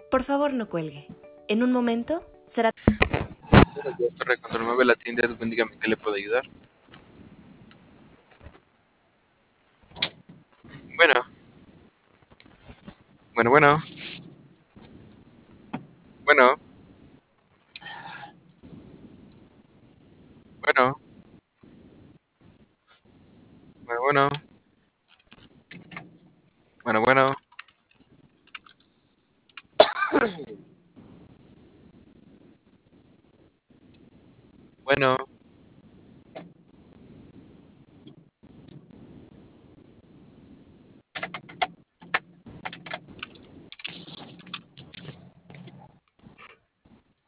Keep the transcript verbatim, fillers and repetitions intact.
Por favor, no cuelgue. En un momento será... Buenos días, Torre Control nueve, la tienda Edwin, dígame qué le puedo ayudar. Bueno, bueno, bueno, bueno, bueno, bueno, bueno, bueno, bueno.